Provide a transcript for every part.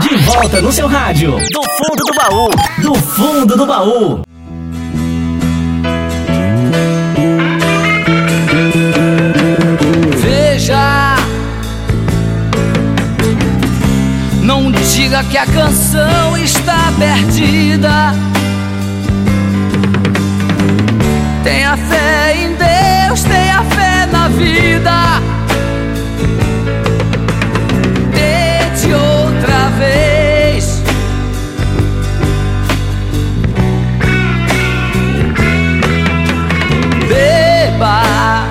De volta no seu rádio. Do fundo do baú. Do fundo do baú. Veja, não diga que a canção está perdida. Tenha fé em Deus, tenha fé na vida. Tente outra vez. Beba,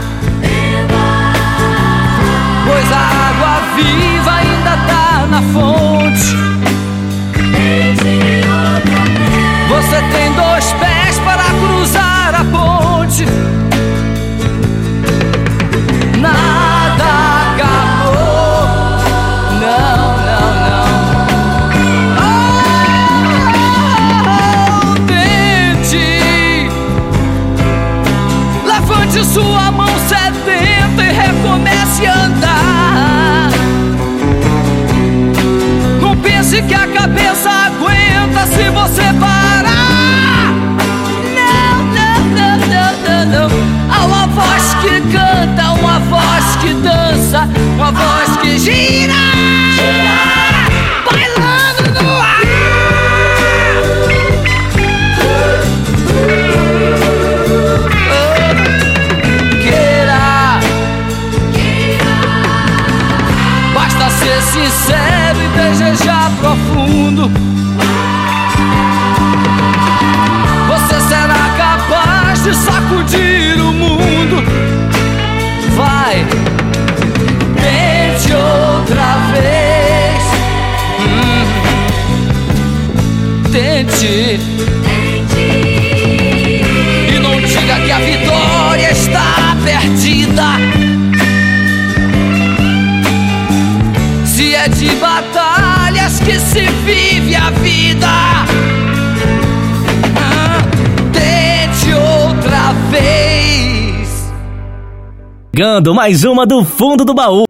pois a água viva ainda tá na fonte. Você tem dois pés para cruzar a ponte. Nada acabou. Não, não, não. Oh, tente. Levante sua mão sedenta e recomece a andar. Não pense que a cabeça aguenta se você parar. Não. Há uma voz que canta, uma voz que dança, uma voz que gira, bailando no ar. Queira, basta ser sincero e desejar profundo. Você será capaz de sacudir o mundo. Vai, tente outra vez. Tente. E não diga que a vitória está perdida. Se é de batalhas que se vive a vida. Outra vez. Chegando mais uma do fundo do baú.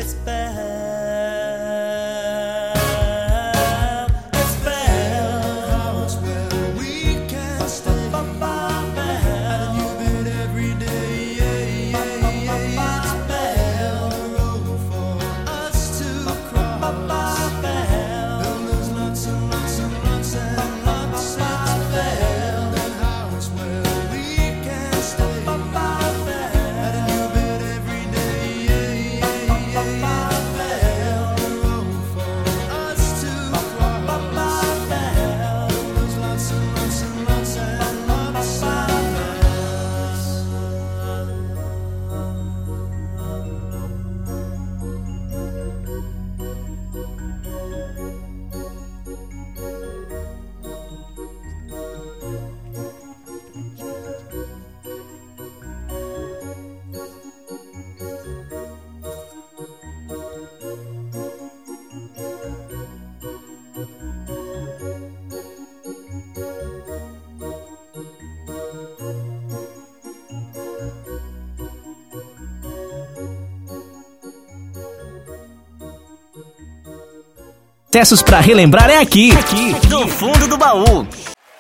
Sucessos pra relembrar é aqui, do fundo do baú.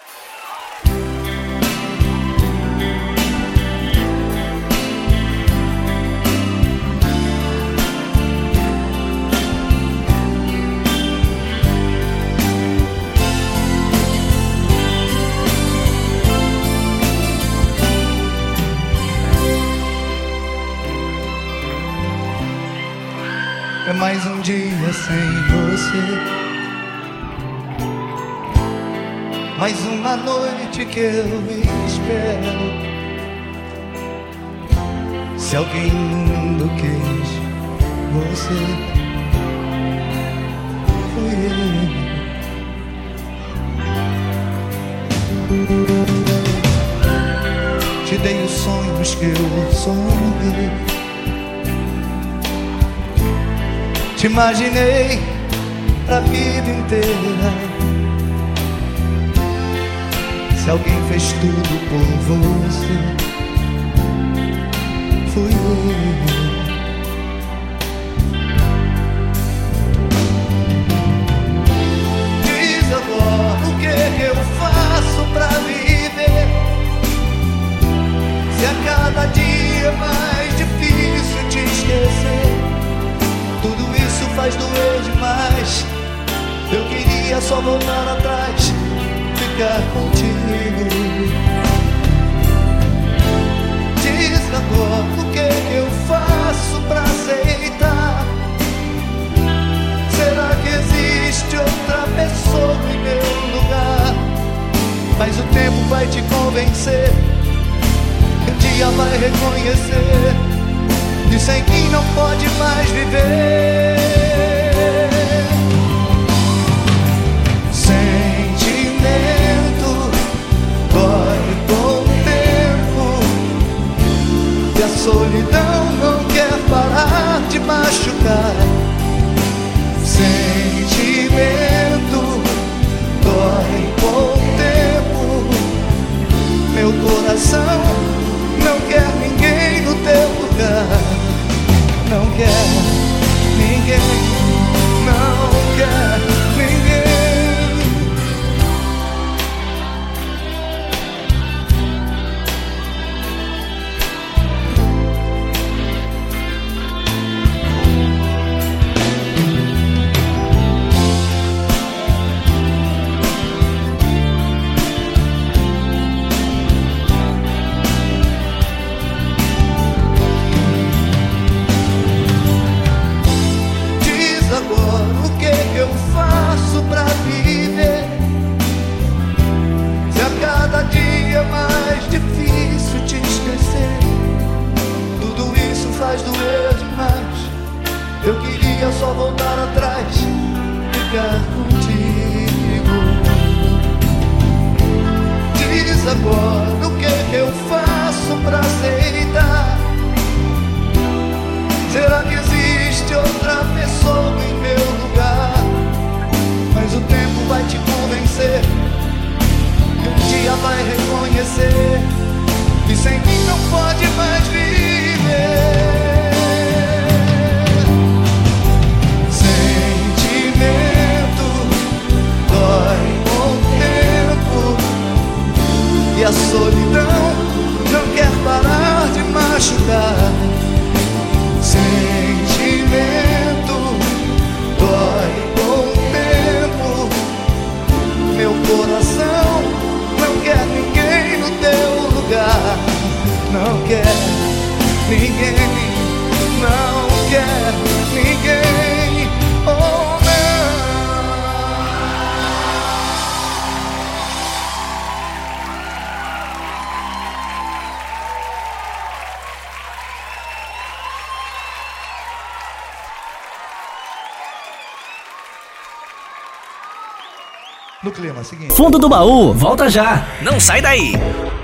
É mais um dia sem você, mais uma noite que eu espero. Se alguém no mundo quis você, fui eu. Te dei os sonhos que eu sonhei, te imaginei pra vida inteira. Se alguém fez tudo por você, fui eu. Diz agora o que eu faço pra viver, se a cada dia é mais difícil te esquecer. Tudo isso faz doer demais. Eu queria só voltar atrás, ficar contigo. Diz agora o que eu faço pra aceitar. Será que existe outra pessoa em meu lugar? Mas o tempo vai te convencer, um dia vai reconhecer, e sem quem não pode mais viver. Sentimento dói com o tempo, e a solidão não quer parar de machucar. Sentimento dói com o tempo, meu coração não quer ninguém no teu lugar. Não quer ninguém, não quer ninguém. Eu queria só voltar atrás, ficar contigo. Diz agora o que eu faço pra aceitar. Será que existe outra pessoa em meu lugar? Mas o tempo vai te convencer, e um dia vai reconhecer, que sem mim não pode mais viver. não quer ninguém, não quer ninguém, oh não. No clima, seguinte. Fundo do baú, volta já. Não sai daí.